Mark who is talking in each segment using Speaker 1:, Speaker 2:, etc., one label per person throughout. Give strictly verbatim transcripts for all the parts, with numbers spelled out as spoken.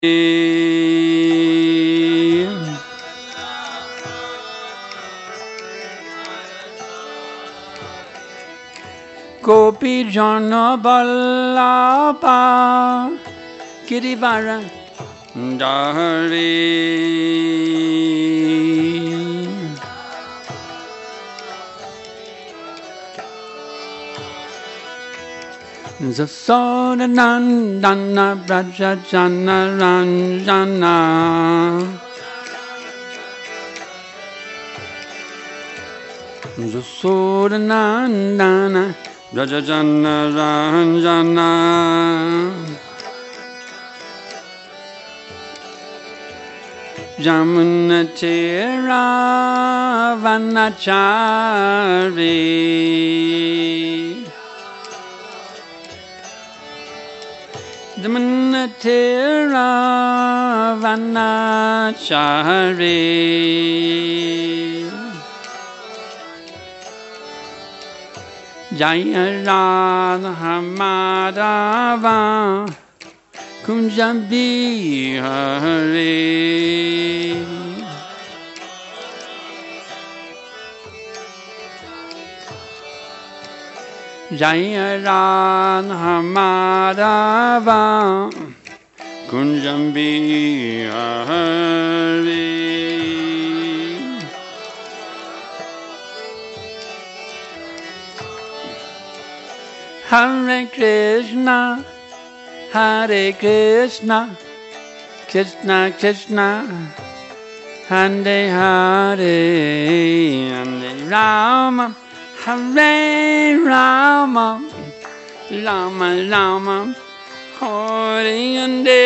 Speaker 1: Gopi Jana Vallabha Girivara Dhari Jasoda Nandana Braja Jana Ranjana Jasoda Nandana Braja Jana Ranjana Jamuna Tira Vanachari Jamuna Tira Vanachari Jaya Radha Madhava Kunjabihari Jaya Radha Madhava Kunjabihari Hare Krishna Hare Krishna, Krishna Krishna, Hare Hare, Hare Rama, Hare Rama, Rama Rama, Hare Hare.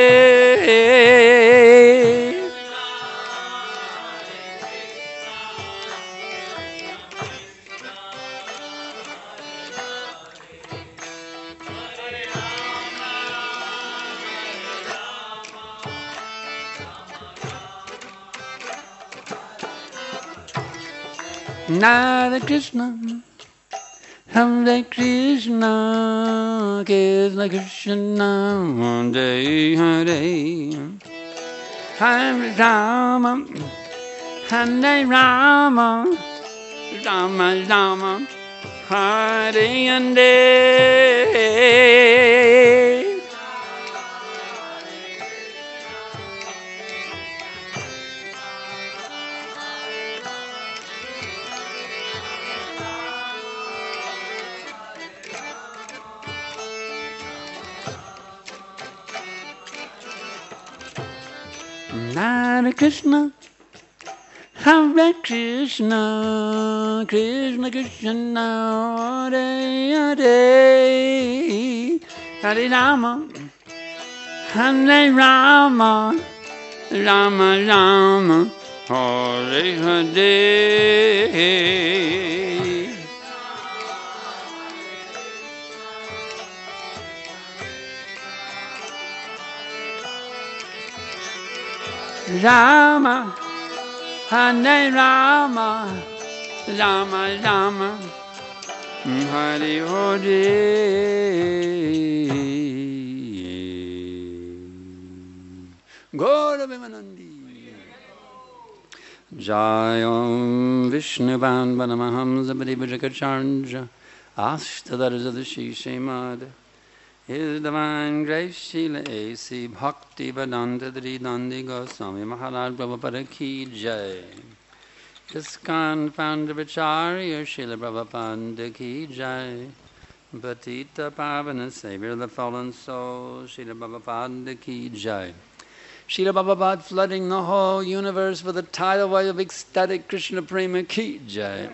Speaker 1: Hare Krishna, Hare Krishna, Krishna Krishna, Hare Hare, Hare Rama, Hare Rama, Rama Rama, Hare Hare. Hare Krishna, Hare Krishna, Krishna Krishna, Hare Hare, Hare Rama, Hare Rama, Rama Rama, Hare Hare. Rama, Hare Rama, Rama Rama, Hare Hare. Gaura Vimanandi. Jayam Vishnuvan Vanamaham Zabadi Bhajakacharja Ashtadarzadashi Shemad. His Divine Grace Srila A C Bhakti Vedanta Dandi Goswami Maharaj Prabhupada Ki Jai. ISKCON Founder Acharya Srila Prabhupada Ki Jai. Patita Pavana Savior of the Fallen Souls Srila Prabhupada Ki Jai. Srila Prabhupada flooding the whole universe with a tidal wave of ecstatic Krishna Prema Ki Jai.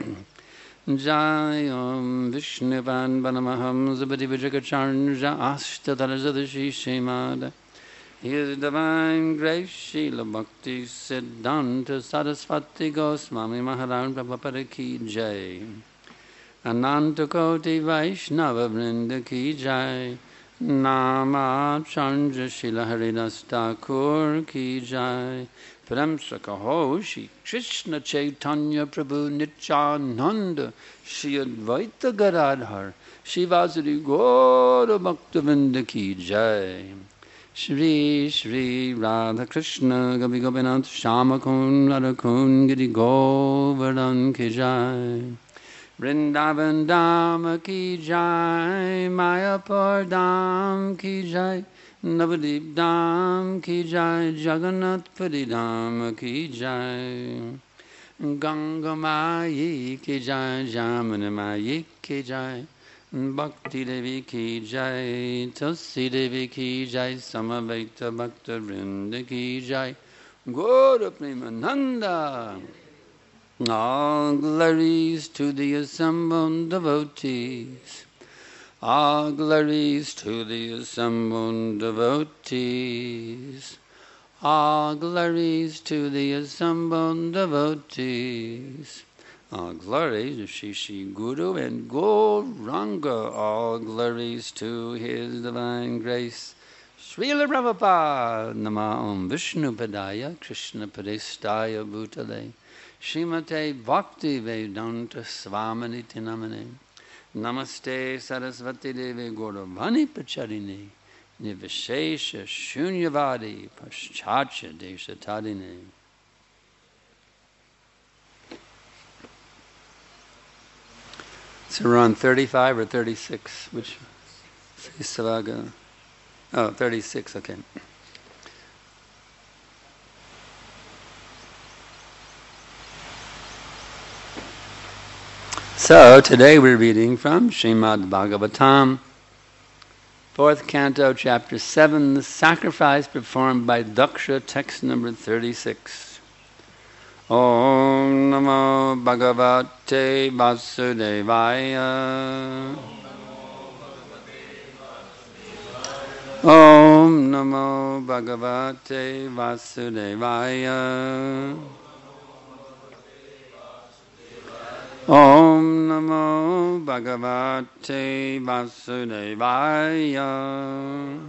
Speaker 1: Jayam Vishnuvan Vanamaham Zabadi Vijakacharja Ashtadharajadashi Shemada. His Divine Grace Srila Bhakti Siddhanta Saraswati Goswami Maharaj Prabhupada Ki Jai. Ananta Koti Vaishnava Vrinda Ki Jai. Nama Chandra Srila Haridas Thakur Ki Jai. Premsa Kaho Shri Krishna Chaitanya Prabhu Nityananda Shri Advaita Gadadhar Shri Vasudeva Gaura Bhaktavinda Ki Jai. Shri Shri Radha Krishna Gopi Gopinath Shama Kun Radha Kun Giri Govardhan Ki Jai Vrindavan Dham Ki Jai Mayapur Dham Ki Jai Navadip Dham Ki Jai Jagannath Puri Dham Ki Jai Ganga Mayi Ki Jai Jamuna Mayi Ki Jai Bhakti Devi Ki Jai Tulsi Devi Ki Jai Samavaita Bhakta Vrinda Ki Jai Gaura Premananda. All glories to the assembled devotees. All glories to the assembled devotees. All glories to the assembled devotees. All glories to Shri Shri Guru and Gauranga. All glories to His Divine Grace. Srila Prabhupada. Nama Om Vishnu Padaya Krishna Padestaya Bhutale Srimate Bhakti Vedanta Swaminiti Namane. Namaste Sarasvati Devi Gauravani Pacharine Nivishesha Shunyavadi Paschatya Deshatadine. So we're on thirty-five or thirty-six? Which? Savaga. Oh, thirty-six, okay. So today we're reading from Srimad Bhagavatam, fourth canto, chapter seven, the sacrifice performed by Daksha, text number thirty-six. Om Namo Bhagavate Vasudevaya. Om Namo Bhagavate Vasudevaya. Om Namo Bhagavate Vasudevaya.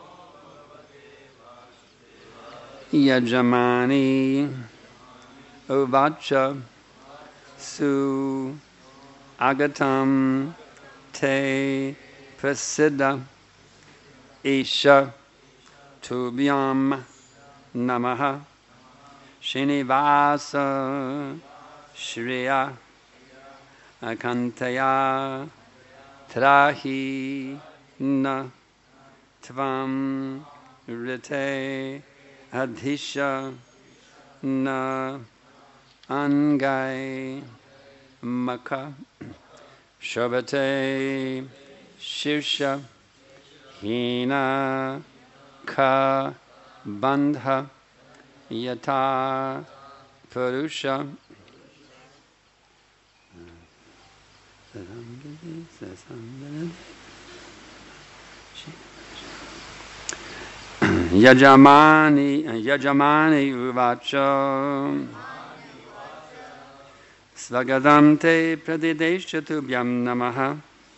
Speaker 1: Yajamani Uvacha Su Agatam Te Prasiddha Isha Tubhyam Namaha Srinivasa Shriya Akantaya Trahi Na Tvam Rite Adhisha Na Angai Maka Shobate Shirsha Hina Ka Bandha Yata Purusha. Yajamani Yajamani Uvacha Svagadam te pradidesha tubhyam namaha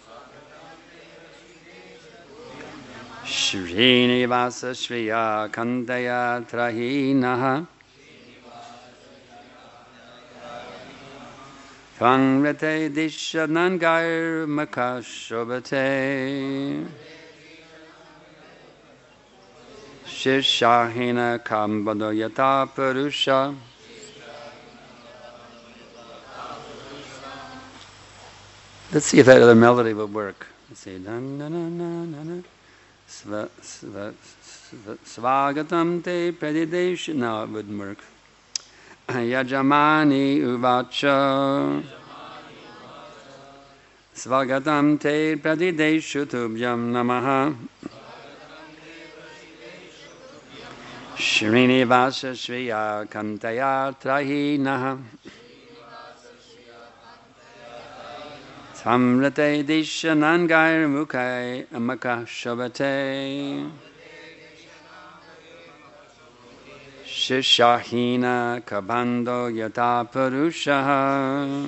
Speaker 1: Srinivasa Shriya Kandaya Trahinaha Tvangrate Disha Nangair Makashobate Shishahina Kambadoyata Purusha. Let's see if that other melody will work. Let's see. Svagatam te pradidesh. No, it wouldn't work. Yajamani uvacha. Svagatam te pradideshu tubhyam namaha. Srinivasa Shriya Kantaya Trahinaha Samrate Disha Nangair Mukai Amaka Shabate Shishahina Kabando Yata Purusha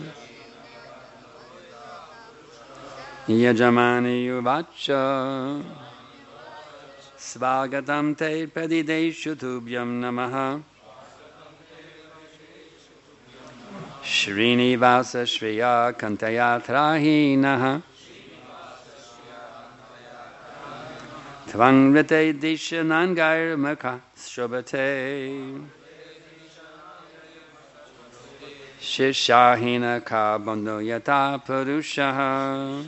Speaker 1: Yajamani Uvacha Svagatam te padideshu tubhyam namaha Srinivasa Shriya Kantaya Trahinaha Tvang rite disha nangair maka shobate. Shishahina ka bando yata purushaha.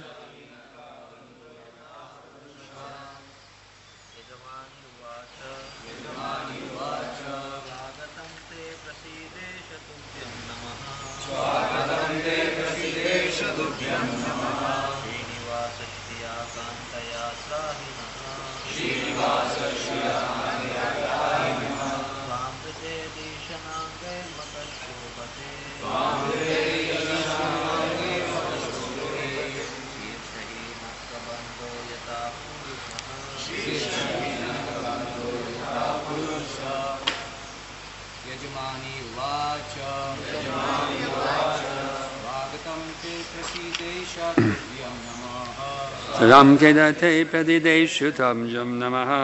Speaker 2: Yajamani Vacha Yajamani Vacha Swagatam te prasidesha tuvyam namaha
Speaker 1: Salam kedate pradideshu tamjam namaha.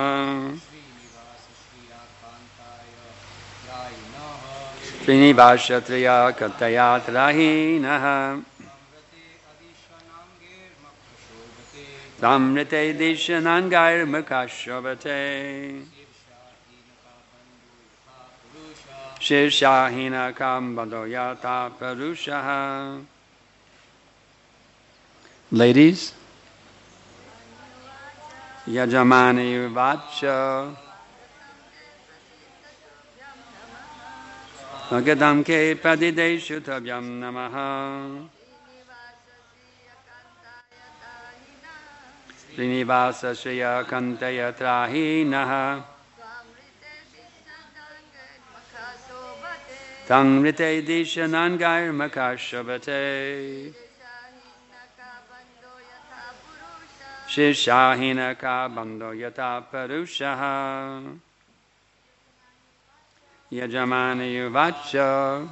Speaker 2: Srinivasa Shriyakantaya Rainaha
Speaker 1: Srinivashatriya katayat rahinaha. Tamrite dishanangair mukashobate. Shishahina kambado yata parushaha. Ladies, Yajamani Vacha Magadam ke pradideshu tabhyam namaha. Srinivasa Shriya Kantaya Trahinaha. Tamrite Dishanangair Makashabate. Shishahina ka bando yata parushaha. Yajamani Vacha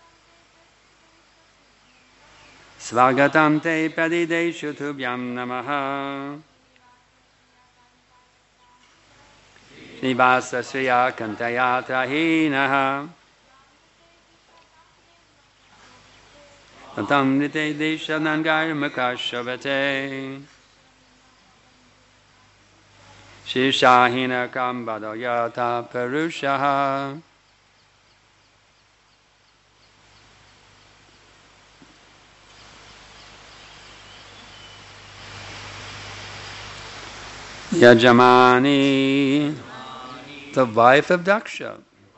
Speaker 1: Svagatam te padideshu tubhyam namaha. Nivasa Sriya Kantaya Trahinaha. Tamrite Dishanangair Makashabate. Shishahina kambado yata parushaha. Yajamani, the wife of Daksha,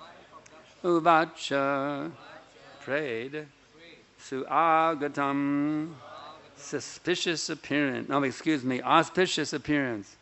Speaker 1: Uvacha, prayed, Suagatam, suspicious appearance, no, excuse me, auspicious appearance.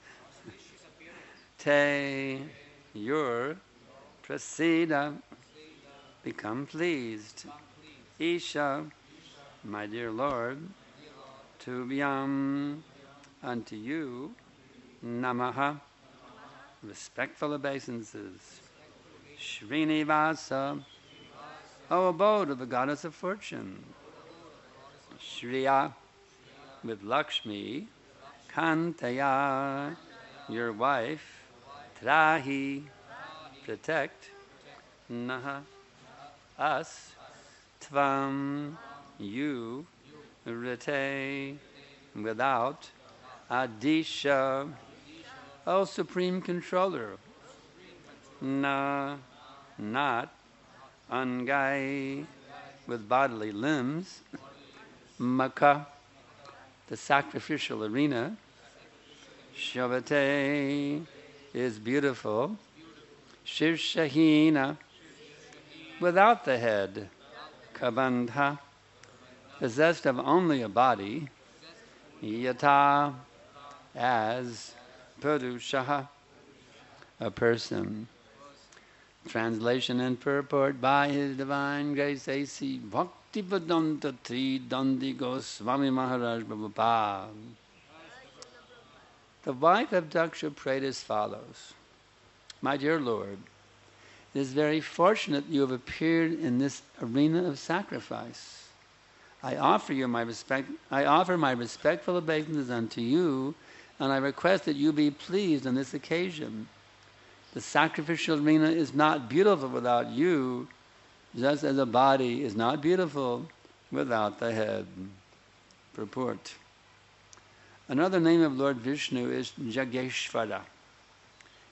Speaker 1: Te, your, prasida, become pleased. Isha, my dear Lord, Tubhyam, unto you, Namaha, respectful obeisances. Srinivasa, O abode of the goddess of fortune. Shriya, with Lakshmi, Kantaya, your wife, Trahi, protect, Naha, us, Tvam, you, Rite, without, Adisha, O Supreme Controller, Na, not, Angai, with bodily limbs, Maka, the sacrificial arena, Shavate, is beautiful, Shirshahina, without the head, Kabandha, possessed of only a body, Yata, as Purushaha, a person. Translation and purport by His Divine Grace A C Bhaktivedanta Tri Dandi Goswami Maharaj Prabhupada. The wife of Daksha prayed as follows. My dear Lord, it is very fortunate you have appeared in this arena of sacrifice. I offer you my respect. I offer my respectful obeisances unto you, and I request that you be pleased on this occasion. The sacrificial arena is not beautiful without you, just as a body is not beautiful without the head. Purport. Another name of Lord Vishnu is Jageshvara.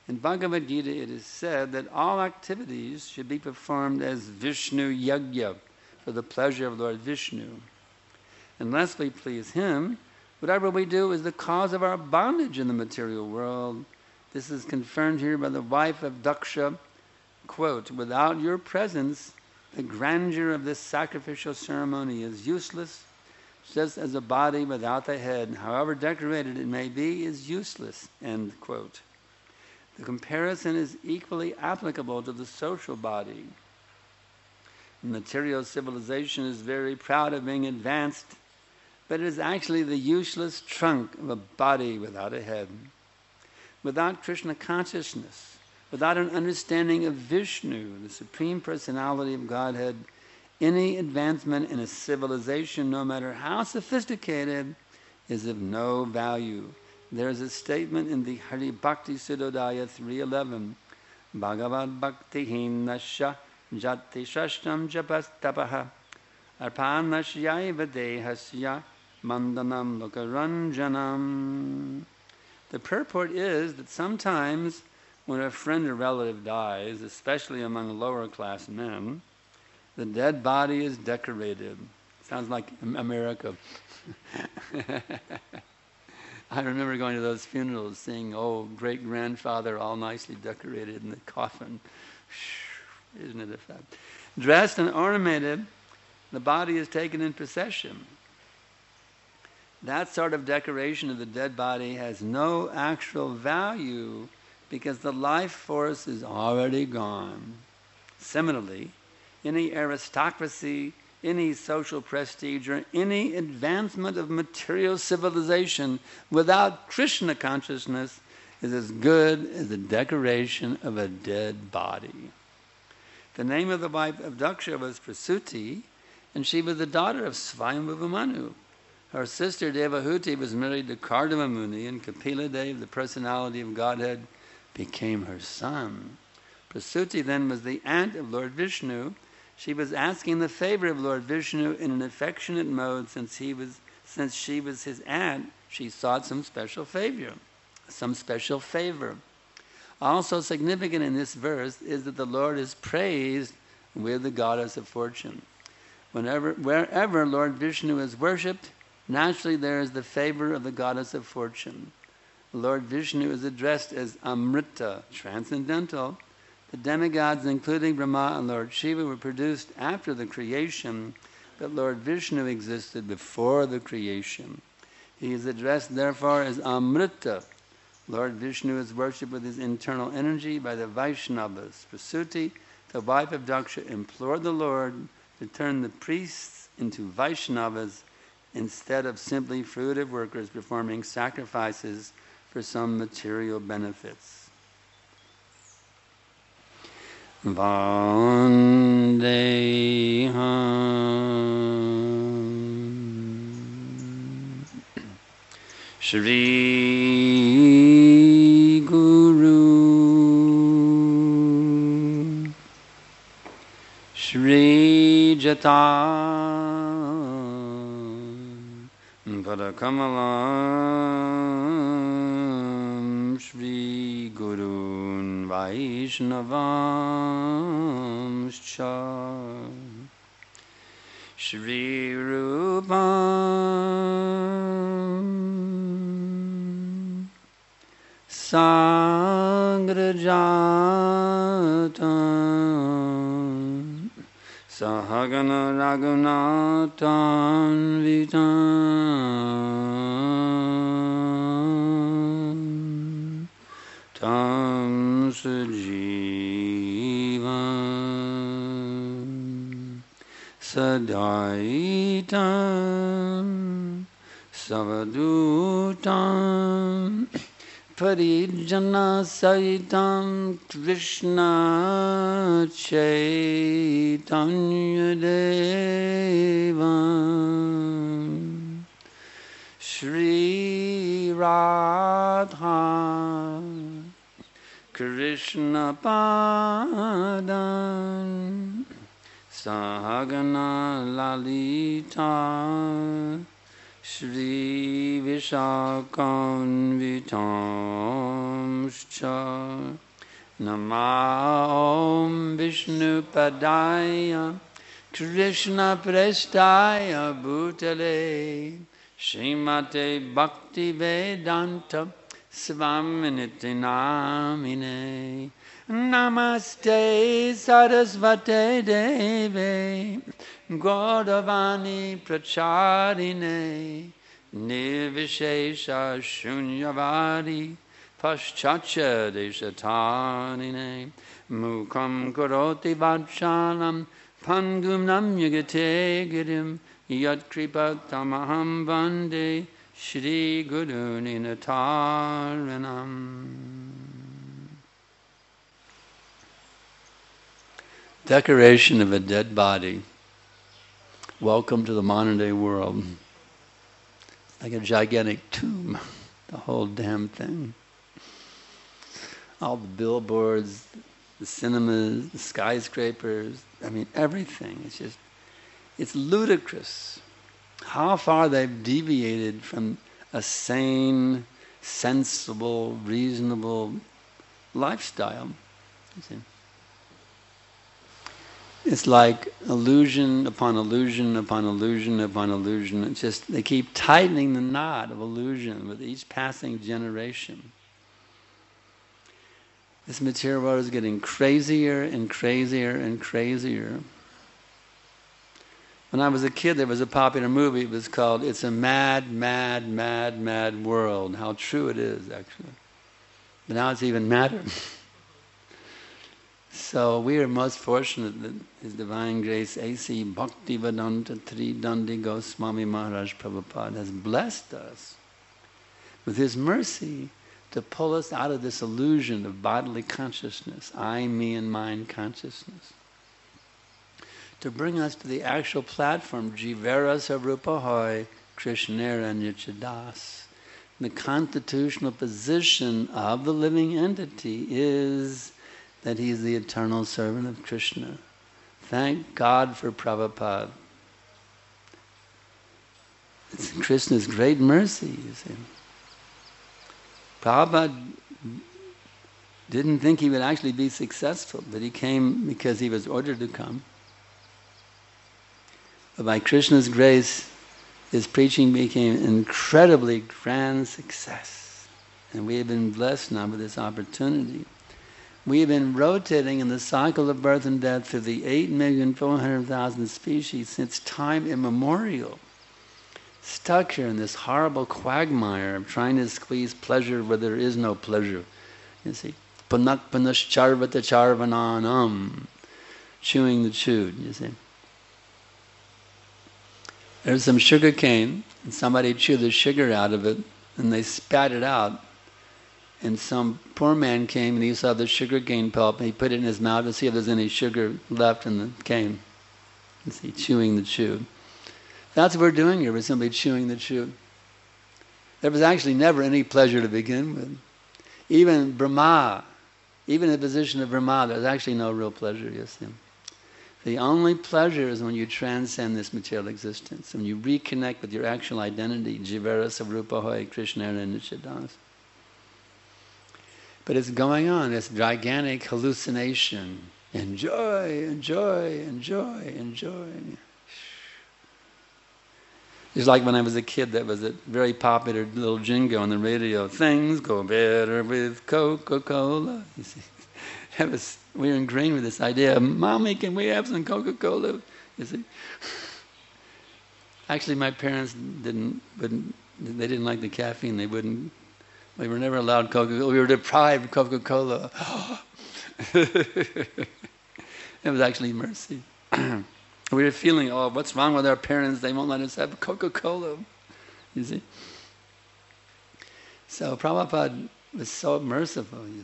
Speaker 1: In Bhagavad Gita it is said that all activities should be performed as Vishnu Yagya, for the pleasure of Lord Vishnu. Unless we please him, whatever we do is the cause of our bondage in the material world. This is confirmed here by the wife of Daksha. Quote, without your presence, the grandeur of this sacrificial ceremony is useless, just as a body without a head, however decorated it may be, is useless. End quote. The comparison is equally applicable to the social body. Material civilization is very proud of being advanced, but it is actually the useless trunk of a body without a head. Without Krishna consciousness, without an understanding of Vishnu, the Supreme Personality of Godhead, any advancement in a civilization, no matter how sophisticated, is of no value. There is a statement in the Hari Bhakti Siddhodaya three eleven, Bhagavad Bhakti Hinasya Jati Shashtam Japastapaha Arpanashyaiva Dehasya Mandanam Lokaranjanam. The purport is that sometimes when a friend or relative dies, especially among lower class men, the dead body is decorated. Sounds like America. I remember going to those funerals, seeing, oh, great-grandfather all nicely decorated in the coffin. Isn't it a fact? Dressed and ornamented, the body is taken in procession. That sort of decoration of the dead body has no actual value because the life force is already gone. Similarly, any aristocracy, any social prestige, or any advancement of material civilization without Krishna consciousness is as good as the decoration of a dead body. The name of the wife of Daksha was Prasuti, and she was the daughter of Swayambhuva Manu. Her sister Devahuti was married to Kardama Muni, and Kapila Dev, the personality of Godhead, became her son. Prasuti then was the aunt of Lord Vishnu. She was asking the favor of Lord Vishnu in an affectionate mode. Since he was, since she was his aunt, she sought some special favor, some special favor. Also significant in this verse is that the Lord is praised with the goddess of fortune. Whenever, wherever Lord Vishnu is worshipped, naturally there is the favor of the goddess of fortune. Lord Vishnu is addressed as Amrita, transcendental. The demigods, including Brahma and Lord Shiva, were produced after the creation, but Lord Vishnu existed before the creation. He is addressed, therefore, as Amrita. Lord Vishnu is worshipped with his internal energy by the Vaishnavas. Prasuti, the wife of Daksha, implored the Lord to turn the priests into Vaishnavas instead of simply fruitive workers performing sacrifices for some material benefits. Vandeham Shri Guru Shri Jata Padakamalam Shri Gurun Vaishnavam Cha Shri Rupam Sangrajatam Sahagana Raghunathan Vitam Tam Sajivam Sadaitam Savadutam Parijana Saitam Krishna Chaitanya Devam Shri Radha Krishna Padan Sahagana Lalita Shri Vishakanvitamscha Namah Vishnu Padaya Krishna Prestaya Bhutale Srimate Bhakti Vedanta Svaminiti Namine Namaste Sarasvate Deve Gaudavani Pracharine Nirvishesha Shunyavadi Paschatya Deshatanine Mukam Karoti Vachalam Pangum Namyagate Girim Yat Kripatamaham Vande Shri Guru Ninataranam. Decoration of a dead body. Welcome to the modern day world. Like a gigantic tomb, the whole damn thing. All the billboards, the cinemas, the skyscrapers, I mean everything. It's just, it's ludicrous how far they've deviated from a sane, sensible, reasonable lifestyle. You see. It's like illusion upon illusion upon illusion upon illusion. It's just, they keep tightening the knot of illusion with each passing generation. This material world is getting crazier and crazier and crazier. When I was a kid, there was a popular movie. It was called It's a Mad, Mad, Mad, Mad World. How true it is, actually. But now it's even madder. So we are most fortunate that His Divine Grace A C Bhaktivedanta Tridandi Goswami Maharaj Prabhupada has blessed us with His mercy to pull us out of this illusion of bodily consciousness, I, me, and mine consciousness, to bring us to the actual platform, Jivera Sarupa Hoy Krishnera Nichadas. The constitutional position of the living entity is that he is the eternal servant of Krishna. Thank God for Prabhupada. It's Krishna's great mercy, you see. Prabhupada didn't think he would actually be successful, but he came because he was ordered to come. But by Krishna's grace, his preaching became an incredibly grand success. And we have been blessed now with this opportunity. We have been rotating in the cycle of birth and death through the eight million four hundred thousand species since time immemorial. Stuck here in this horrible quagmire of trying to squeeze pleasure where there is no pleasure. You see, panak panascharvata charvananam, chewing the chewed, you see. There's some sugar cane, and somebody chewed the sugar out of it, and they spat it out. And some poor man came and he saw the sugar cane pulp, and he put it in his mouth to see if there's any sugar left in the cane. You see, chewing the chew. That's what we're doing here, we're simply chewing the chew. There was actually never any pleasure to begin with. Even Brahma, even in the position of Brahma, there's actually no real pleasure, you see. The only pleasure is when you transcend this material existence, when you reconnect with your actual identity, Jivera Sarupa Hoy Krishna Nichadas. But it's going on, this gigantic hallucination. Enjoy, enjoy, enjoy, enjoy. It's like when I was a kid, that was a very popular little jingle on the radio. Things go better with Coca-Cola. You see, that was, we were ingrained with this idea. Mommy, can we have some Coca-Cola? You see. Actually, my parents didn't, wouldn't, they didn't like the caffeine. They wouldn't. We were never allowed Coca-Cola. We were deprived of Coca-Cola. It was actually mercy. We were feeling, oh, what's wrong with our parents? They won't let us have Coca-Cola. You see? So Prabhupada was so merciful, you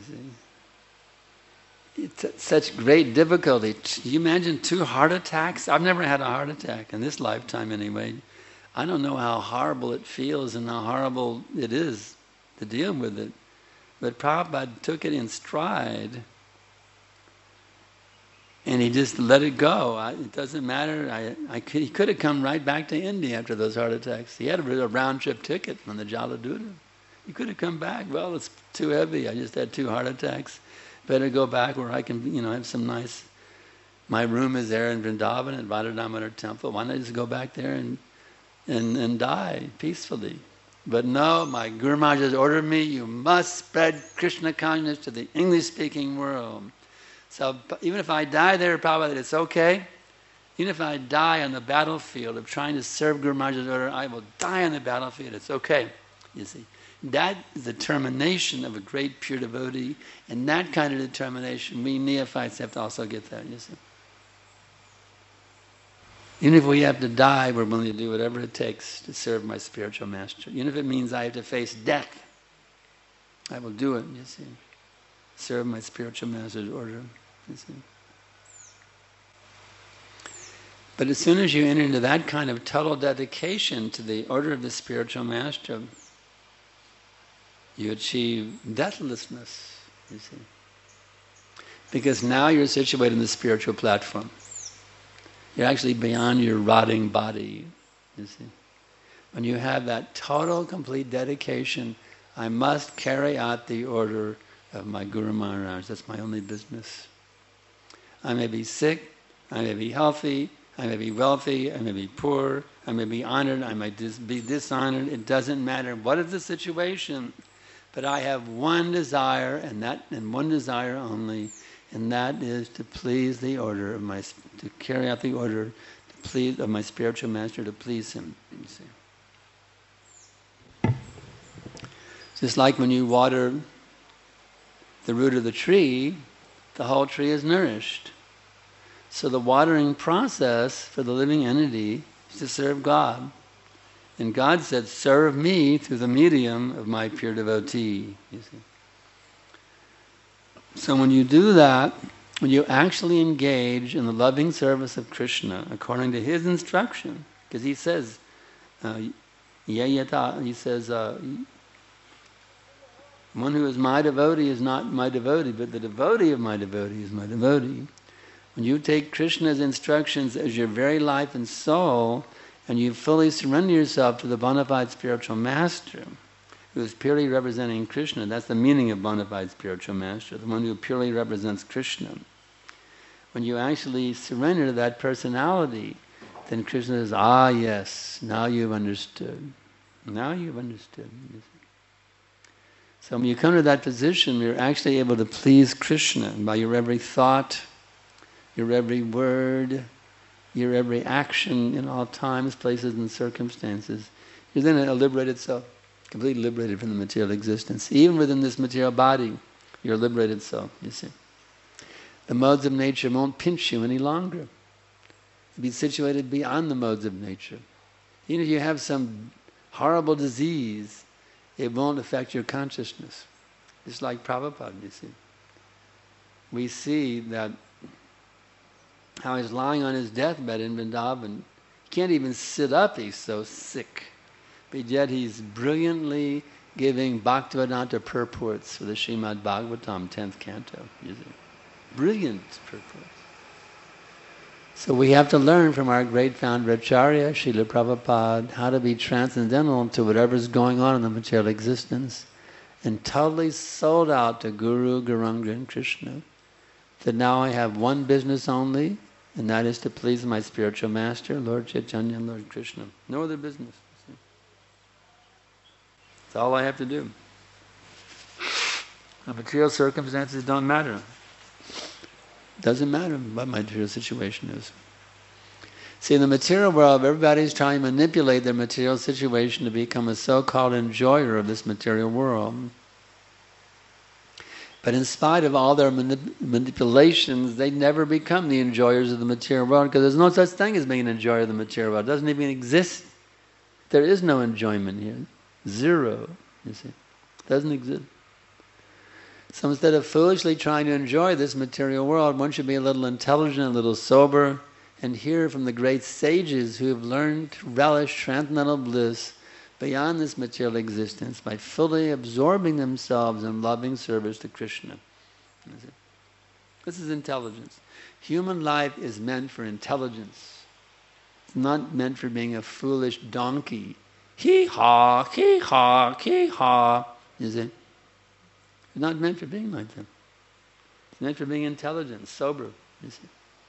Speaker 1: see. It's such great difficulty. Can you imagine two heart attacks? I've never had a heart attack, in this lifetime anyway. I don't know how horrible it feels and how horrible it is to deal with it. But Prabhupada took it in stride And he just let it go. I, it doesn't matter. I, I could, he could have come right back to India after those heart attacks. He had a, a round-trip ticket on the Jaladuta. He could have come back. Well, it's too heavy. I just had two heart attacks. Better go back where I can, you know, have some nice... My room is there in Vrindavan at Radha-Damodar temple. Why not just go back there and, and, and die peacefully? But no, my Guru Maharaj has ordered me, you must spread Krishna consciousness to the English-speaking world. So even if I die there, Prabhupada, it's okay. Even if I die on the battlefield of trying to serve Guru Maharaj's order, I will die on the battlefield. It's okay, you see. That is the determination of a great pure devotee, and that kind of determination, we neophytes have to also get that, you see. Even if we have to die, we're willing to do whatever it takes to serve my spiritual master. Even if it means I have to face death, I will do it, you see. Serve my spiritual master's order, you see. But as soon as you enter into that kind of total dedication to the order of the spiritual master, you achieve deathlessness, you see. Because now you're situated in the spiritual platform. You're actually beyond your rotting body, you see. When you have that total, complete dedication, I must carry out the order of my Guru Maharaj. That's my only business. I may be sick, I may be healthy, I may be wealthy, I may be poor, I may be honored, I may dis- be dishonored. It doesn't matter what is the situation, but I have one desire, and that and one desire only, and that is to please the order of my, to carry out the order to please of my spiritual master, to please him. You see. Just like when you water the root of the tree, the whole tree is nourished. So the watering process for the living entity is to serve God. And God said, serve me through the medium of my pure devotee. You see. So when you do that, when you actually engage in the loving service of Krishna according to his instruction, because he says, uh, he says, uh, one who is my devotee is not my devotee, but the devotee of my devotee is my devotee. When you take Krishna's instructions as your very life and soul, and you fully surrender yourself to the bona fide spiritual master, who is purely representing Krishna, that's the meaning of bona fide spiritual master, the one who purely represents Krishna. When you actually surrender to that personality, then Krishna says, ah yes, now you've understood. Now you've understood. You see. So when you come to that position, you're actually able to please Krishna by your every thought, your every word, your every action in all times, places, and circumstances. You're then a liberated soul, completely liberated from the material existence. Even within this material body, you're a liberated soul, you see. The modes of nature won't pinch you any longer. You'll be situated beyond the modes of nature. Even if you have some horrible disease, it won't affect your consciousness. Just like Prabhupada, you see. We see that how he's lying on his deathbed in Vrindavan. He can't even sit up, he's so sick. But yet he's brilliantly giving Bhaktivedanta purports for the Srimad Bhagavatam, tenth canto. You see. Brilliant purports. So we have to learn from our great founder Acharya, Srila Prabhupada, how to be transcendental to whatever's going on in the material existence, and totally sold out to Guru, Gauranga, and Krishna. That now I have one business only, and that is to please my spiritual master, Lord Chaitanya and Lord Krishna. No other business. That's all I have to do. The material circumstances don't matter. Doesn't matter what my material situation is. See, in the material world, everybody's trying to manipulate their material situation to become a so-called enjoyer of this material world. But in spite of all their manip- manipulations, they never become the enjoyers of the material world, because there's no such thing as being an enjoyer of the material world. It doesn't even exist. There is no enjoyment here. Zero, you see. It doesn't exist. So instead of foolishly trying to enjoy this material world, one should be a little intelligent, a little sober, and hear from the great sages who have learned to relish transcendental bliss beyond this material existence by fully absorbing themselves in loving service to Krishna. This is intelligence. Human life is meant for intelligence. It's not meant for being a foolish donkey. Hee-haw, hee-haw, hee-haw. You see? It's not meant for being like that. It's meant for being intelligent, sober. You see?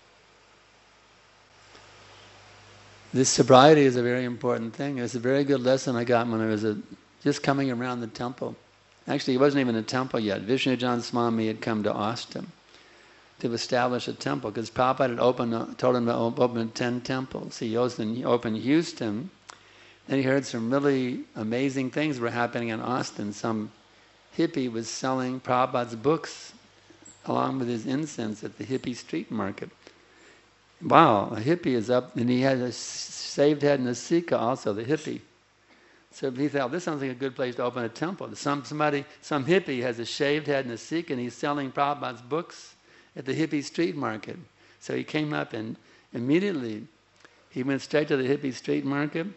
Speaker 1: This sobriety is a very important thing. It's a very good lesson I got when I was a, just coming around the temple. Actually, it wasn't even a temple yet. Vishnujan Swami had come to Austin to establish a temple because Prabhupada had opened, told him to open ten temples. He opened Houston, and he heard some really amazing things were happening in Austin. Some hippie was selling Prabhupada's books along with his incense at the hippie street market. Wow, a hippie is up, and he had a shaved head and a sikha also, the hippie. So he thought, this sounds like a good place to open a temple. Some somebody, some hippie has a shaved head and a sikha, and he's selling Prabhupada's books at the hippie street market. So he came up, and immediately he went straight to the hippie street market.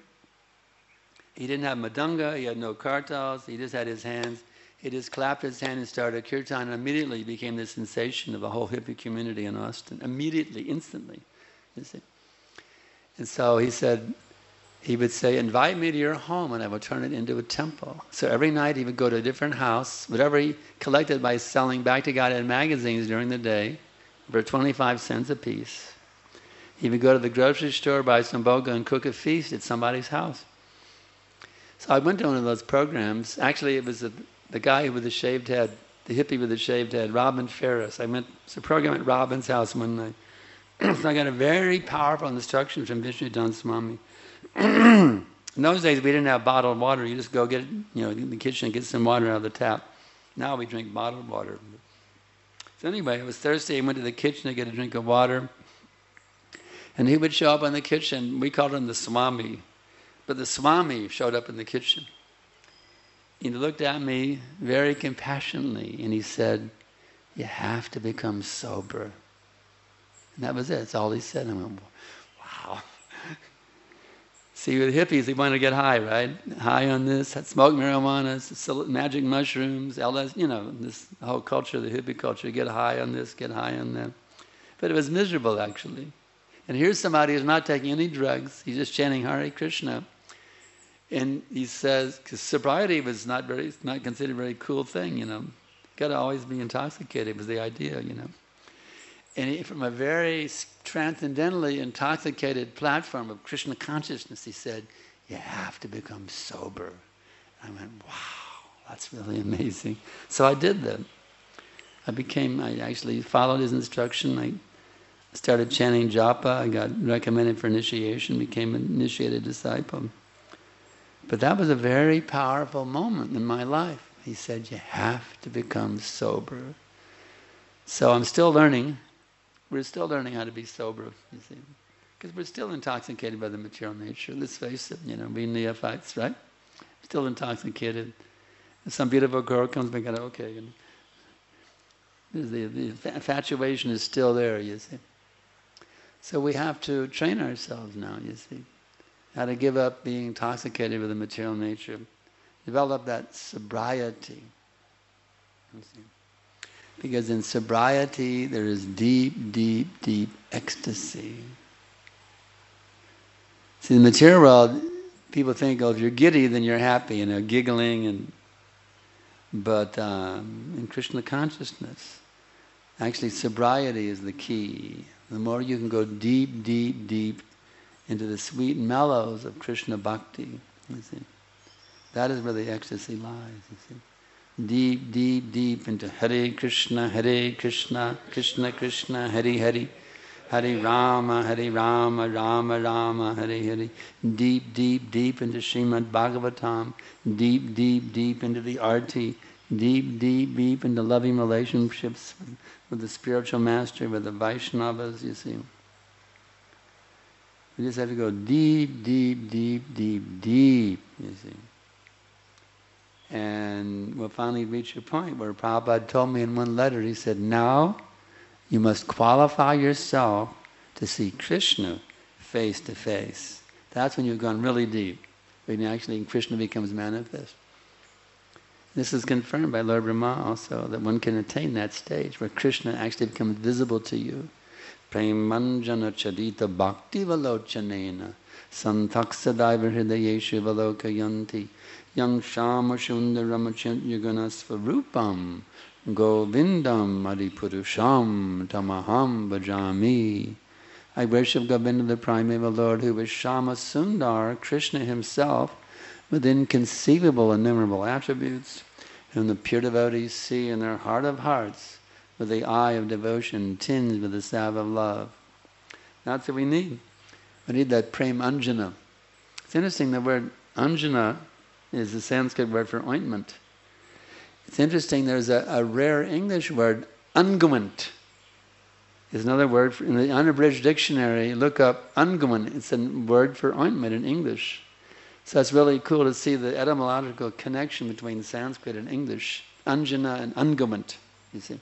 Speaker 1: He didn't have madanga, he had no kartals, he just had his hands. He just clapped his hand and started kirtan, and immediately became the sensation of the whole hippie community in Austin. Immediately, instantly, you see. And so he said, he would say, invite me to your home and I will turn it into a temple. So every night he would go to a different house, whatever he collected by selling Bhakti Godhead magazines during the day for twenty-five cents a piece. He would go to the grocery store, buy some boga and cook a feast at somebody's house. So I went to one of those programs. Actually, it was a the guy with the shaved head, the hippie with the shaved head, Robin Ferris. I went, it's a program at Robin's house one night. So I got a very powerful instruction from Vishnujan Swami. In those days, we didn't have bottled water. You just go get, you know, in the kitchen and get some water out of the tap. Now we drink bottled water. So anyway, it was Thursday. I went to the kitchen to get a drink of water. And he would show up in the kitchen. We called him the Swami. But the Swami showed up in the kitchen. He looked at me very compassionately and he said, you have to become sober. And that was it. That's all he said. I went, wow. See, with hippies, they want to get high, right? High on this, smoke marijuana, magic mushrooms, L S D, you know, this whole culture, the hippie culture, get high on this, get high on that. But it was miserable, actually. And here's somebody who's not taking any drugs. He's just chanting Hare Krishna. And he says, because sobriety was not very, not considered a very cool thing, you know. Got to always be intoxicated was the idea, you know. And he, from a very transcendentally intoxicated platform of Krishna consciousness, he said, you have to become sober. I went, wow, that's really amazing. So I did that. I became, I actually followed his instruction. I started chanting japa. I got recommended for initiation, became an initiated disciple. But that was a very powerful moment in my life. He said, you have to become sober. So I'm still learning. We're still learning how to be sober, you see. Because we're still intoxicated by the material nature. Let's face it, you know, we neophytes, right? Still intoxicated. If some beautiful girl comes back, okay. You know, the, the infatuation is still there, you see. So we have to train ourselves now, you see. How to give up being intoxicated with the material nature. Develop that sobriety. You see. Because in sobriety there is deep, deep, deep ecstasy. See, in the material world, people think, oh, if you're giddy, then you're happy, and they're giggling. And but um, in Krishna consciousness, actually sobriety is the key. The more you can go deep, deep, deep into the sweet mellows of Krishna bhakti, you see, that is where the ecstasy lies, you see. Deep, deep, deep into Hare Krishna, Hare Krishna, Krishna Krishna, Hare Hare, Hare Rama, Hare Rama, Rama Rama, Hare Hare. Deep, deep, deep into Srimad Bhagavatam, deep, deep, deep into the arti, deep, deep, deep into loving relationships with, with the spiritual master, with the Vaishnavas, you see. We just have to go deep, deep, deep, deep, deep, you see. And we'll finally reach a point where Prabhupada told me in one letter, he said, now you must qualify yourself to see Krishna face to face. That's when you've gone really deep, when actually Krishna becomes manifest. This is confirmed by Lord Brahma also, that one can attain that stage where Krishna actually becomes visible to you. Premanjana chadita bhakti valochanena santaksadaiva hridayeshu valokayanti yang shama shundaramachanyaganasvarupam govindam adipurusham tamaham bhajami. I worship Govinda, the primeval Lord, who is Shama Sundar, Krishna himself, with inconceivable, innumerable attributes, whom the pure devotees see in their heart of hearts, with the eye of devotion tinged with the salve of love. That's what we need. We need that prem anjana. It's interesting, the word anjana is the Sanskrit word for ointment. It's interesting, there's a, a rare English word, unguent. Is another word for, in the unabridged dictionary, look up unguent. It's a word for ointment in English. So it's really cool to see the etymological connection between Sanskrit and English. Anjana and unguent, you see.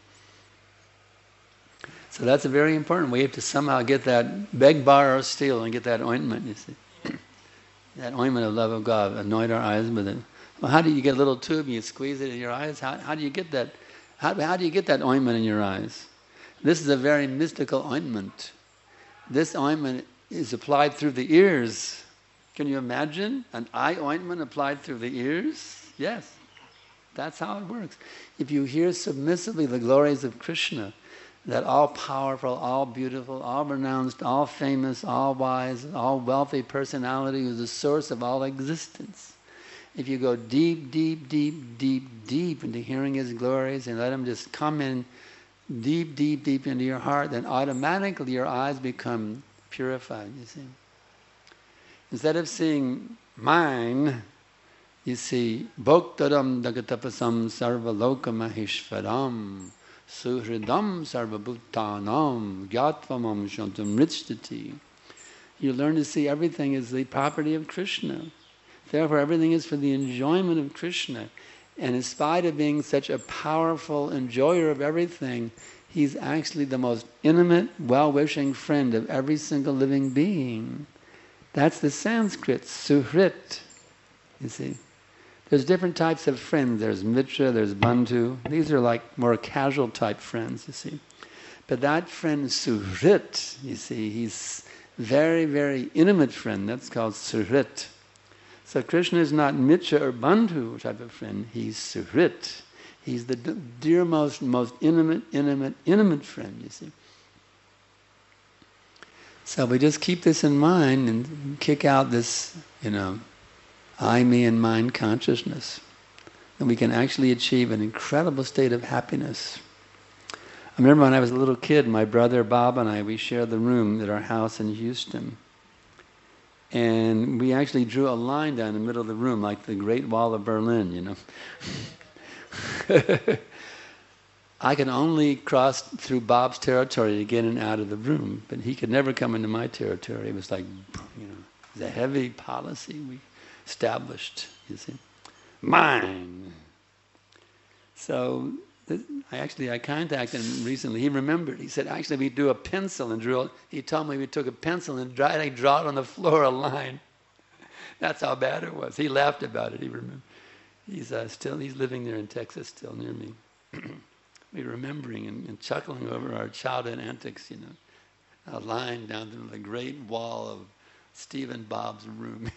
Speaker 1: So that's a very important. We have to somehow get that, beg, borrow, steal, and get that ointment, you see. That ointment of love of God, anoint our eyes with it. Well, how do you get a little tube and you squeeze it in your eyes? How, how do you get that? How, how do you get that ointment in your eyes? This is a very mystical ointment. This ointment is applied through the ears. Can you imagine an eye ointment applied through the ears? Yes. That's how it works. If you hear submissively the glories of Krishna, that all-powerful, all-beautiful, all-renounced, all-famous, all-wise, all-wealthy personality who is the source of all existence. If you go deep, deep, deep, deep, deep into hearing his glories and let him just come in deep, deep, deep into your heart, then automatically your eyes become purified, you see. Instead of seeing mine, you see Bhoktaram dagatapasam sarvaloka maheshvaram suhridam sarvabhutanam gyattvamam shantam richtati. You learn to see everything as the property of Krishna. Therefore everything is for the enjoyment of Krishna. And in spite of being such a powerful enjoyer of everything, he's actually the most intimate, well-wishing friend of every single living being. That's the Sanskrit, suhrit, you see. There's different types of friends. There's mitra, there's bandhu. These are like more casual type friends, you see. But that friend suhrit, you see, he's very, very intimate friend. That's called suhrit. So Krishna is not mitra or bandhu type of friend. He's suhrit. He's the dearmost, most intimate, intimate, intimate friend, you see. So we just keep this in mind and kick out this, you know, I, me, and mine consciousness. And we can actually achieve an incredible state of happiness. I remember when I was a little kid, my brother Bob and I, we shared the room at our house in Houston. And we actually drew a line down the middle of the room, like the Great Wall of Berlin, you know. I could only cross through Bob's territory to get in and out of the room, but he could never come into my territory. It was like, you know, it was a heavy policy we established, you see. Mine! So, I actually, I contacted him recently. He remembered. He said, actually, we do a pencil and drew it. He told me we took a pencil and tried to draw it on the floor a line. That's how bad it was. He laughed about it. He remembered. He's uh, still, he's living there in Texas, still near me. We're remembering and, and chuckling over our childhood antics, you know. A line down through the great wall of Stephen Bob's room.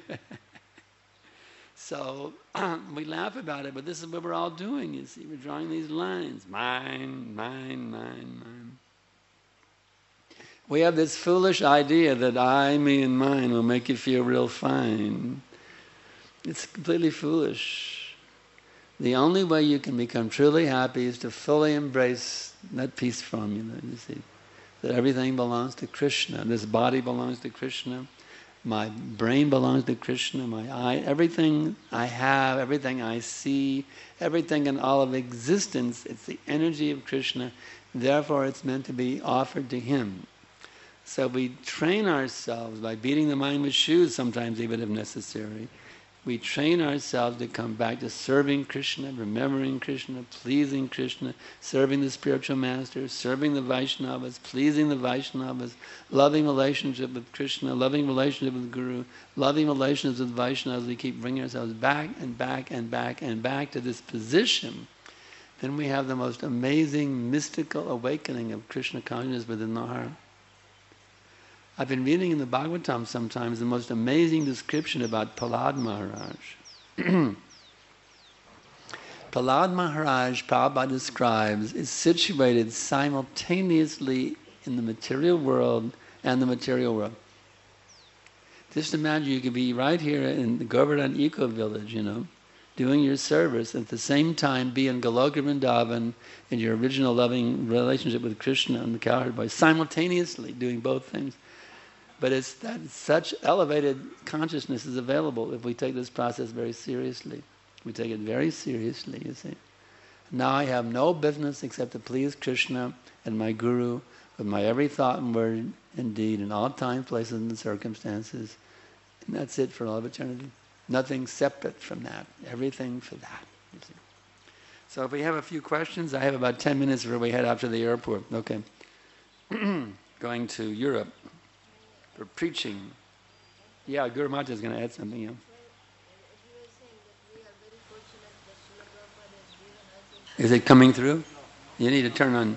Speaker 1: So we laugh about it, but this is what we're all doing, you see. We're drawing these lines. Mine, mine, mine, mine. We have this foolish idea that I, me, and mine will make you feel real fine. It's completely foolish. The only way you can become truly happy is to fully embrace that peace formula, you see. That everything belongs to Krishna. This body belongs to Krishna. My brain belongs to Krishna, my eye, everything I have, everything I see, everything in all of existence, it's the energy of Krishna, therefore it's meant to be offered to him. So we train ourselves by beating the mind with shoes sometimes, even if necessary, we train ourselves to come back to serving Krishna, remembering Krishna, pleasing Krishna, serving the spiritual masters, serving the Vaishnavas, pleasing the Vaishnavas, loving relationship with Krishna, loving relationship with Guru, loving relationships with Vaishnavas. We keep bringing ourselves back and back and back and back to this position. Then we have the most amazing mystical awakening of Krishna consciousness within the heart. I've been reading in the Bhagavatam sometimes the most amazing description about Prahlad Maharaj. Prahlad Maharaj, Prabhupada describes, is situated simultaneously in the material world and the material world. Just imagine you could be right here in the Govardhan Eco Village, you know, doing your service, at the same time be in Goloka Vrindavan in your original loving relationship with Krishna and the cowherd boy, simultaneously doing both things. But it's that such elevated consciousness is available if we take this process very seriously. We take it very seriously, you see. Now I have no business except to please Krishna and my Guru with my every thought and word and deed in all times, places, and circumstances. And that's it for all of eternity. Nothing separate from that. Everything for that, you see. So if we have a few questions, I have about ten minutes before we head out to the airport. Okay. Going to Europe. For preaching. Yeah, Guru Maharaj is going to add something. Yeah. Is it coming through? You need to turn on.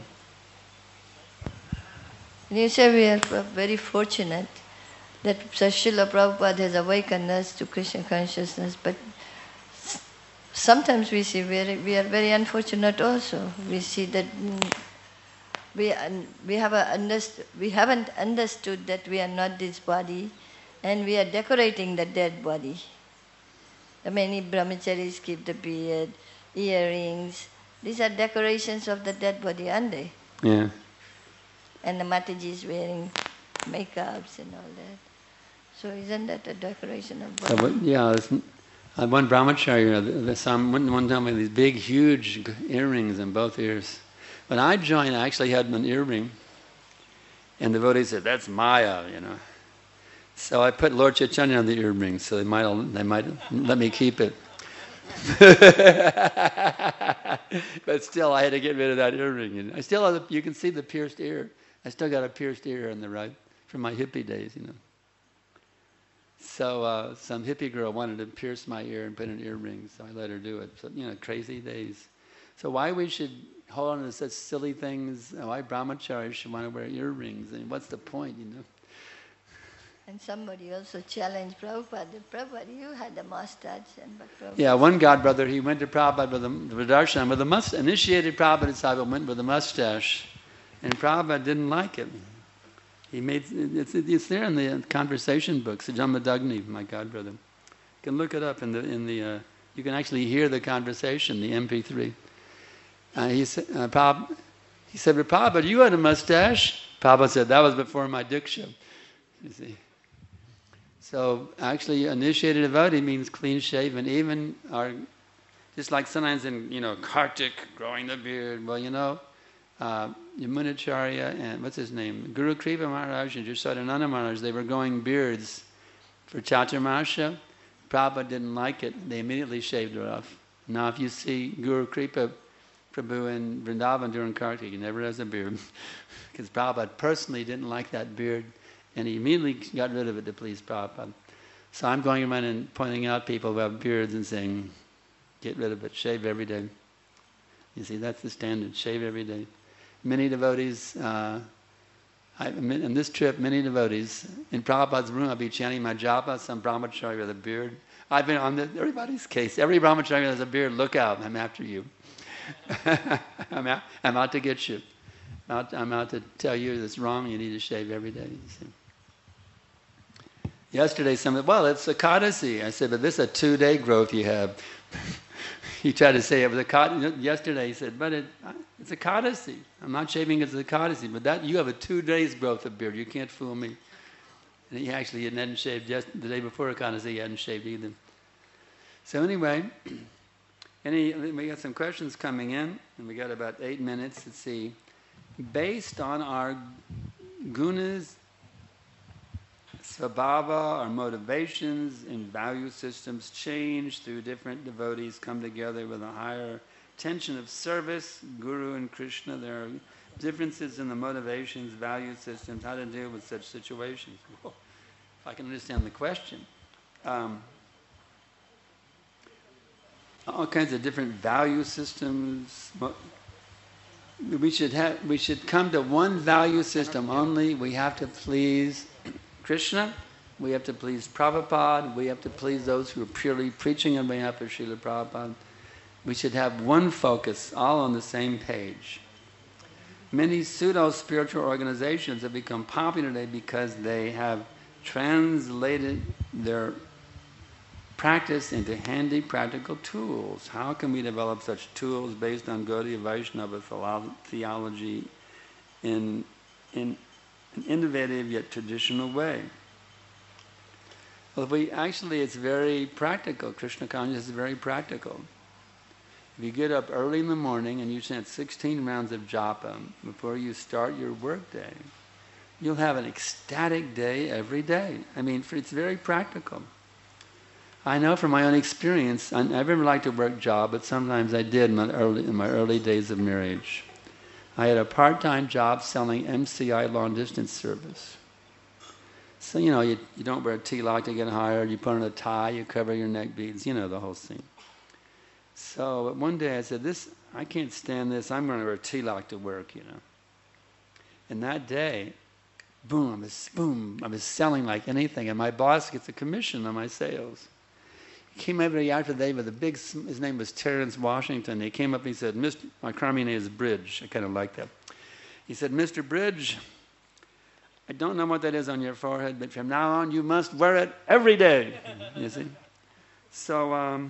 Speaker 3: You say we are very fortunate that Srila Prabhupada has awakened us to Krishna consciousness, but sometimes we see we are, we are very unfortunate also. We see that We, we, have a underst- we haven't understood that we are not this body and we are decorating the dead body. The many brahmacharis keep the beard, earrings. These are decorations of the dead body, aren't they?
Speaker 1: Yeah.
Speaker 3: And the Mataji is wearing makeups and all that. So isn't that a decoration of body?
Speaker 1: So, yeah, uh, one brahmachari, some, one, one time with these big, huge earrings in both ears. When I joined, I actually had an earring, and the devotee said, "That's Maya," you know. So I put Lord Chaitanya on the earring, so they might they might let me keep it. But still, I had to get rid of that earring. And I still have, you can see the pierced ear. I still got a pierced ear on the right from my hippie days, you know. So uh, some hippie girl wanted to pierce my ear and put an earring, so I let her do it. So, you know, crazy days. So why we should hold on to such silly things? Why brahmacharis should want to wear earrings? I mean, what's the point, you know?
Speaker 3: And somebody also challenged Prabhupada. Prabhupada, you had a mustache. And but Prabhupada
Speaker 1: yeah, one god brother, he went to Prabhupada with a Vidarshan with a mustache. Initiated Prabhupada disciple went with a mustache, and Prabhupada didn't like it. He made it's, it's there in the conversation books. Jamadagni, my god brother, you can look it up in the in the. Uh, you can actually hear the conversation, the M P three. Uh, he said, uh, Prabhupada, he said, but Prabhupada, you had a mustache. Prabhupada said, that was before my diksha. You see. So actually, initiated devotee means clean shaven. Even our, just like sometimes in, you know, Kartik, growing the beard. Well, you know, uh, Yamunacharya and what's his name? Guru Kripa Maharaj and Jasodananda Maharaj, they were growing beards for Chaturmasha. Prabhupada didn't like it. They immediately shaved it off. Now if you see Guru Kripa Prabhu in Vrindavan during Kartik, he never has a beard. Because Prabhupada personally didn't like that beard, and he immediately got rid of it to please Prabhupada. So I'm going around and pointing out people who have beards and saying, get rid of it, shave every day. You see, that's the standard, shave every day. Many devotees, uh, I, in this trip, many devotees, in Prabhupada's room, I'll be chanting my japa, some brahmachari with a beard. I've been on the, everybody's case. Every brahmachari has a beard, look out, I'm after you. I'm, out, I'm out to get you. I'm out, I'm out to tell you that's wrong, you need to shave every day. You see. Yesterday, somebody, well, it's a Ekadasi. I said, but this is a two-day growth you have. He tried to say it was a Ekadasi. Yesterday, he said, but it, it's a Ekadasi. I'm not shaving as a Ekadasi, but that you have a two days growth of beard. You can't fool me. And he actually hadn't shaved just the day before Ekadasi. He hadn't shaved either. So anyway. Any, we got some questions coming in, and we got about eight minutes. Let's see. Based on our gunas, svabhava, our motivations and value systems change through different devotees come together with a higher tension of service, Guru and Krishna. There are differences in the motivations, value systems, how to deal with such situations. Whoa, if I can understand the question. Um, all kinds of different value systems. We should have, we should come to one value system only. We have to please Krishna, we have to please Prabhupada, we have to please those who are purely preaching on behalf of Srila Prabhupada. We should have one focus, all on the same page. Many pseudo-spiritual organizations have become popular today because they have translated their practice into handy practical tools. How can we develop such tools based on Gaudiya Vaishnava theology in, in an innovative yet traditional way? Well, if we actually, it's very practical. Krishna consciousness is very practical. If you get up early in the morning and you chant sixteen rounds of japa before you start your work day, you'll have an ecstatic day every day. I mean, it's very practical. I know from my own experience, I never liked to work job, but sometimes I did in my early, in my early days of marriage. I had a part-time job selling M C I long-distance service. So, you know, you, you don't wear a tilak to get hired, you put on a tie, you cover your neck beads, you know the whole scene. So one day I said, "This, I can't stand this, I'm going to wear a tilak to work, you know." And that day, boom, I was, boom, I was selling like anything, and my boss gets a commission on my sales. He came every after the day with a big, his name was Terrence Washington. He came up and he said, "Mister my Karmi name is Bridge." I kind of like that. He said, "Mister Bridge, I don't know what that is on your forehead, but from now on you must wear it every day." You see? So, um,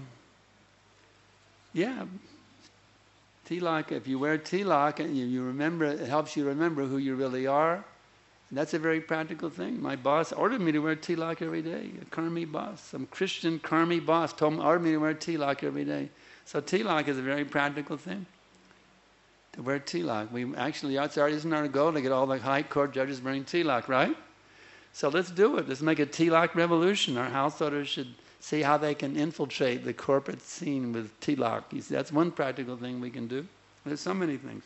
Speaker 1: yeah, tilak, if you wear tilak, and you, you remember, it helps you remember who you really are. And that's a very practical thing. My boss ordered me to wear tilak every day, a karmi boss. Some Christian karmi boss told me, ordered me to wear tilak every day. So tilak is a very practical thing, to wear tilak. We actually, it's our, isn't our goal to get all the high court judges wearing tilak, right? So let's do it. Let's make a tilak revolution. Our householders should see how they can infiltrate the corporate scene with tilak. You see, that's one practical thing we can do. There's so many things.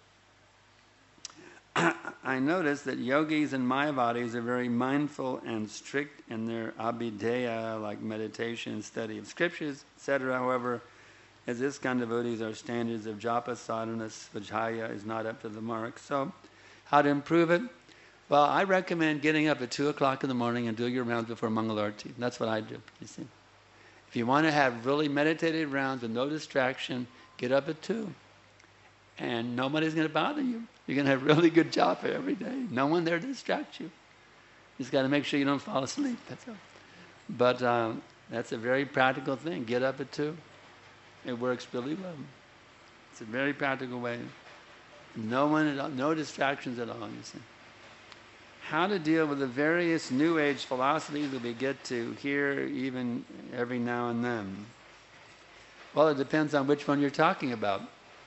Speaker 1: I noticed that yogis and Mayavadis are very mindful and strict in their abhidheya, like meditation and study of scriptures, et cetera. However, as ISKCON devotees, our standards of japa, sadhana, svajaya is not up to the mark. So, how to improve it? Well, I recommend getting up at two o'clock in the morning and doing your rounds before Mangalarti. That's what I do, you see. If you want to have really meditative rounds with no distraction, get up at two. And nobody's going to bother you. You're going to have really good japa every day. No one there to distract you. You just got to make sure you don't fall asleep, that's all. But um, that's a very practical thing. Get up at two. It works really well. It's a very practical way. No one at all, no distractions at all, you see. How to deal with the various New Age philosophies that we get to hear even every now and then. Well, it depends on which one you're talking about.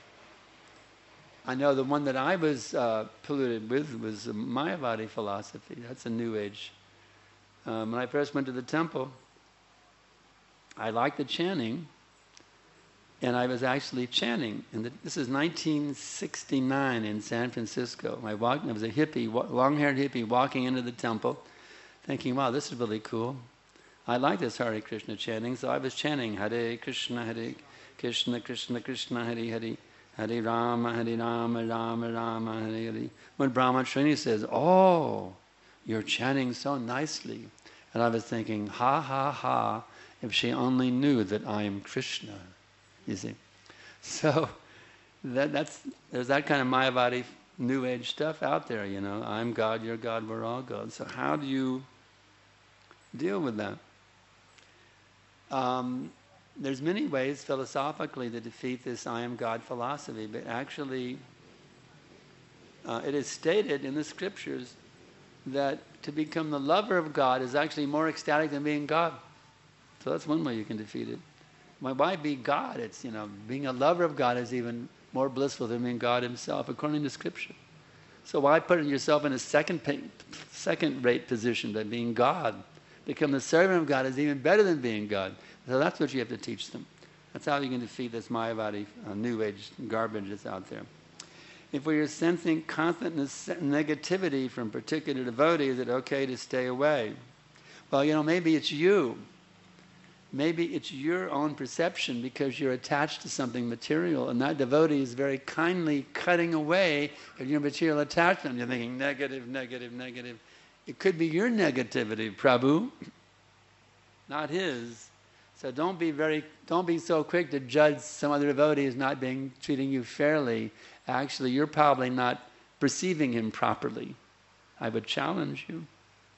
Speaker 1: I know the one that I was uh, polluted with was the Mayavadi philosophy. That's a New Age. Um, when I first went to the temple, I liked the chanting, and I was actually chanting. And this is nineteen sixty-nine in San Francisco. I walked. I was a hippie, long-haired hippie, walking into the temple, thinking, "Wow, this is really cool. I like this Hare Krishna chanting." So I was chanting Hare Krishna, Hare Krishna, Krishna Krishna, Hare Hare. Hare Rama, Hare Rama, Rama Rama, Hare Hare. When Brahma Srini says, "Oh, you're chanting so nicely," and I was thinking, ha ha ha, if she only knew that I am Krishna, you see. So that, that's there's that kind of Mayavadi New Age stuff out there, you know. I'm God, you're God, we're all God. So how do you deal with that? Um, There's many ways philosophically to defeat this I am God philosophy, but actually uh, it is stated in the scriptures that to become the lover of God is actually more ecstatic than being God. So that's one way you can defeat it. Why be God? It's, you know, being a lover of God is even more blissful than being God himself, according to scripture. So why put yourself in a second second-rate position by being God? Become the servant of God is even better than being God. So that's what you have to teach them. That's how you can defeat this Mayavadi uh, New Age garbage that's out there. If we are sensing constant negativity from particular devotees, is it okay to stay away? Well, you know, maybe it's you. Maybe it's your own perception because you're attached to something material, and that devotee is very kindly cutting away at your material attachment. You're thinking negative, negative, negative. It could be your negativity, Prabhu, not his. So don't be very, don't be so quick to judge some other devotee as not being treating you fairly. Actually, you're probably not perceiving him properly. I would challenge you.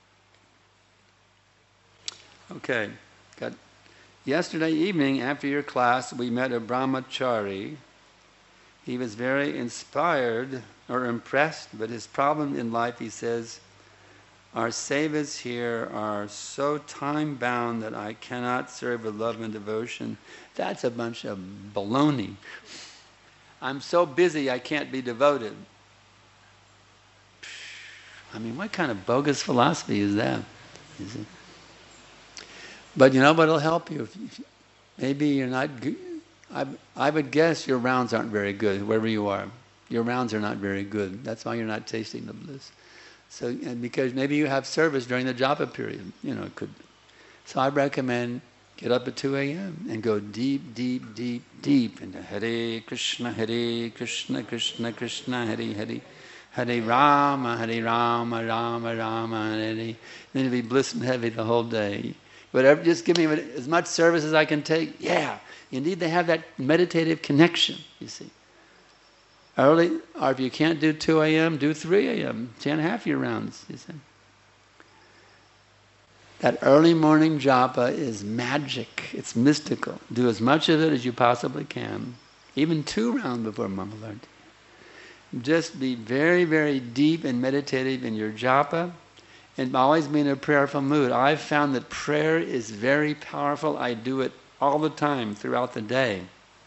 Speaker 1: Okay, got. Yesterday evening, after your class, we met a brahmachari. He was very inspired or impressed, but his problem in life, he says, our sevas here are so time-bound that I cannot serve with love and devotion. That's a bunch of baloney. I'm so busy I can't be devoted. I mean, what kind of bogus philosophy is that? Is it? But you know what will help you? If you, if maybe you're not good. I, I would guess your rounds aren't very good, wherever you are. Your rounds are not very good. That's why you're not tasting the bliss. So, and because maybe you have service during the japa period. You know, it could be. So I recommend get up at two a.m. and go deep, deep, deep, deep into Hare Krishna, Hare Krishna, Krishna Krishna, Hare Hare. Hare Rama, Hare Rama, Rama Rama, Hare Hare. Then it'll be bliss and heavy the whole day. Whatever, just give me as much service as I can take. Yeah, you need to have that meditative connection, you see. Early, or if you can't do two a.m., do three a.m., ten half your rounds, you see. That early morning japa is magic. It's mystical. Do as much of it as you possibly can. Even two rounds before Mangalarti. Just be very, very deep and meditative in your japa. And always be in a prayerful mood. I've found that prayer is very powerful. I do it all the time throughout the day.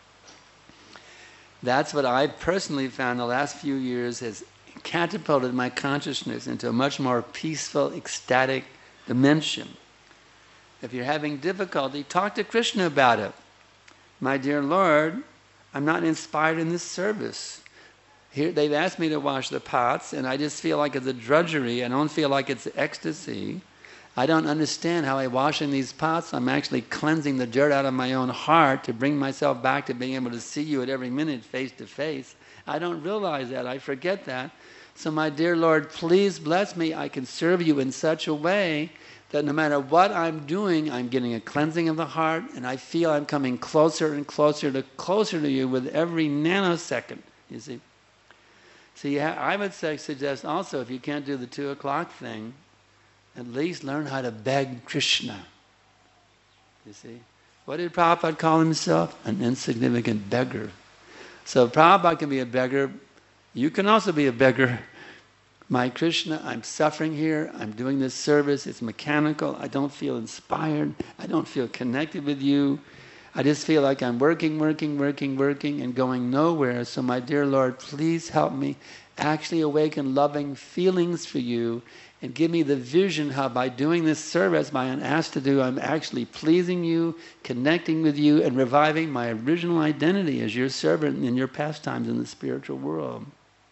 Speaker 1: That's what I personally found the last few years has catapulted my consciousness into a much more peaceful, ecstatic dimension. If you're having difficulty, talk to Krishna about it. My dear Lord, I'm not inspired in this service. Here, they've asked me to wash the pots, and I just feel like it's a drudgery. I don't feel like it's ecstasy. I don't understand how by washing these pots, I'm actually cleansing the dirt out of my own heart to bring myself back to being able to see you at every minute face to face. I don't realize that. I forget that. So my dear Lord, please bless me. I can serve you in such a way that no matter what I'm doing, I'm getting a cleansing of the heart, and I feel I'm coming closer and closer to closer to you with every nanosecond, you see. So you ha- I would say, suggest also, if you can't do the two o'clock thing, at least learn how to beg Krishna. You see? What did Prabhupada call himself? An insignificant beggar. So Prabhupada can be a beggar. You can also be a beggar. My Krishna, I'm suffering here. I'm doing this service. It's mechanical. I don't feel inspired. I don't feel connected with you. I just feel like I'm working, working, working, working, and going nowhere. So my dear Lord, please help me actually awaken loving feelings for you and give me the vision how by doing this service, by I'm asked to do, I'm actually pleasing you, connecting with you, and reviving my original identity as your servant in your pastimes in the spiritual world.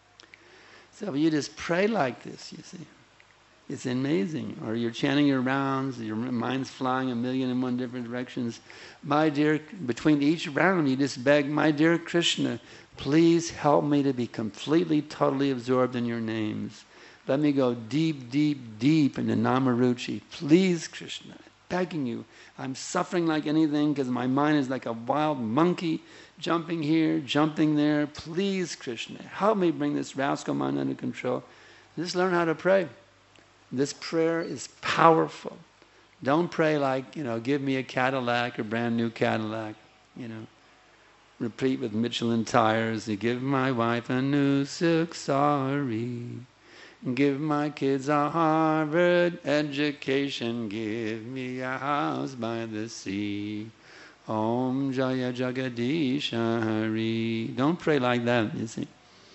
Speaker 1: So you just pray like this, you see. It's amazing. Or you're chanting your rounds, your mind's flying a million and one different directions. My dear, between each round you just beg, my dear Krishna, please help me to be completely, totally absorbed in your names. Let me go deep, deep, deep into Namaruchi. Please, Krishna, begging you. I'm suffering like anything because my mind is like a wild monkey, jumping here, jumping there. Please, Krishna, help me bring this rascal mind under control. Just learn how to pray. This prayer is powerful. Don't pray like, you know, give me a Cadillac, a brand new Cadillac, you know. Repeat with Michelin tires. Give my wife a new Sukhsari. Give my kids a Harvard education. Give me a house by the sea. Om Jaya Jagadish Hari. Don't pray like that, you see.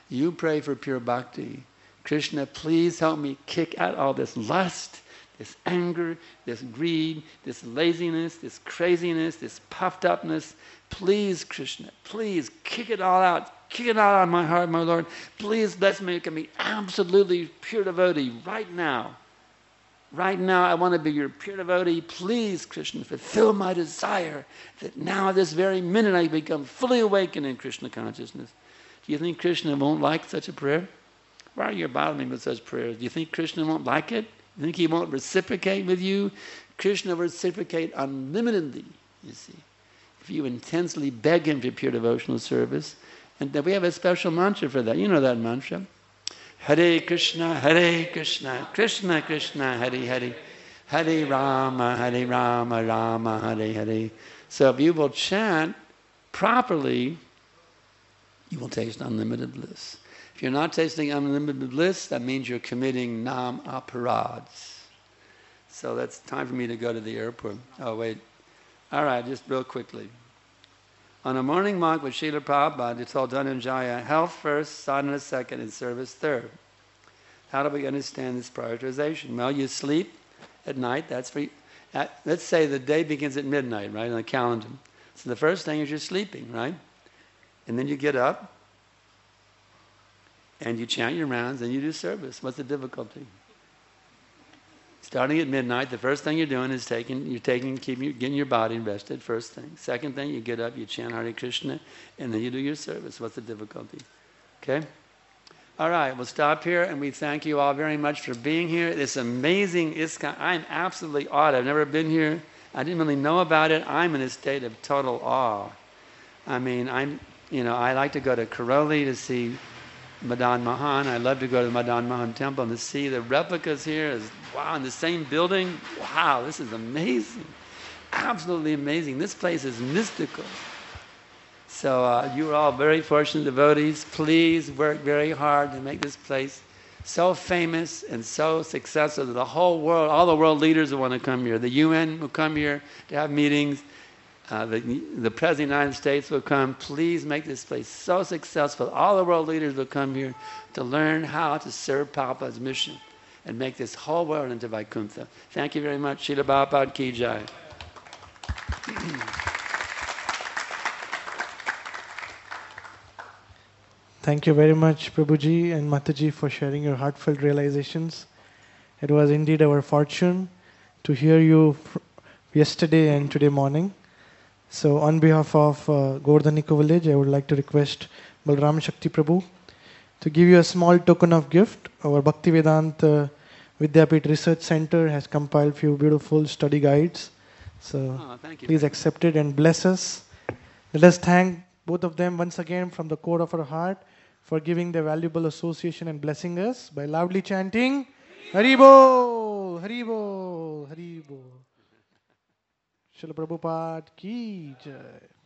Speaker 1: You pray for pure bhakti. Krishna, please help me kick out all this lust, this anger, this greed, this laziness, this craziness, this puffed upness. Please, Krishna, please kick it all out. Kick it out of my heart, my Lord. Please let's make me absolutely pure devotee right now. Right now, I want to be your pure devotee. Please, Krishna, fulfill my desire that now, this very minute, I become fully awakened in Krishna consciousness. Do you think Krishna won't like such a prayer? Why are you bothering me with such prayers? Do you think Krishna won't like it? You think he won't reciprocate with you? Krishna will reciprocate unlimitedly, you see. If you intensely beg him for pure devotional service, and we have a special mantra for that. You know that mantra. Hare Krishna, Hare Krishna, Krishna Krishna, Hare Hare, Hare Rama, Hare Rama, Rama Hare Hare. So if you will chant properly, you will taste unlimited bliss. If you're not tasting unlimited bliss, that means you're committing nam aparads. So that's time for me to go to the airport. Oh, wait. All right, just real quickly. On a morning walk with Srila Prabhupada, it's told Dhananjaya, health first, sadhana second, and service third. How do we understand this prioritization? Well, you sleep at night. That's for you. At, let's say the day begins at midnight, right, on the calendar. So the first thing is you're sleeping, right? And then you get up, and you chant your rounds, and you do service. What's the difficulty? Starting at midnight, the first thing you're doing is taking, you're taking, keeping, getting your body rested, first thing. Second thing, you get up, you chant Hare Krishna, and then you do your service. What's the difficulty? Okay? All right, we'll stop here, and we thank you all very much for being here. This amazing ISKCON, I'm absolutely awed. I've never been here. I didn't really know about it. I'm in a state of total awe. I mean, I'm, you know, I like to go to Karoli to see Madan Mohan. I love to go to the Madan Mohan temple and to see the replicas here. Is wow, in the same building. Wow, this is amazing. Absolutely amazing. This place is mystical. So uh, you are all very fortunate devotees. Please work very hard to make this place so famous and so successful that the whole world, all the world leaders will want to come here. The U N will come here to have meetings. Uh, the, the President of the United States will come. Please make this place so successful. All the world leaders will come here to learn how to serve Prabhupada's mission and make this whole world into Vaikuntha. Thank you very much. Srila Prabhupada Ki Jai.
Speaker 4: Thank you very much, Prabhuji and Mataji, for sharing your heartfelt realizations. It was indeed our fortune to hear you yesterday and today morning. So on behalf of uh, Govardhan Eco Village, I would like to request Balram Shakti Prabhu to give you a small token of gift. Our Bhaktivedanta Vidyapit Research Center has compiled few beautiful study guides. So
Speaker 1: oh, thank you.
Speaker 4: Please accept it and bless us. Let us thank both of them once again from the core of our heart for giving their valuable association and blessing us by loudly chanting Haribol, Haribol, Haribol. Srila Prabhupada Ki Jai.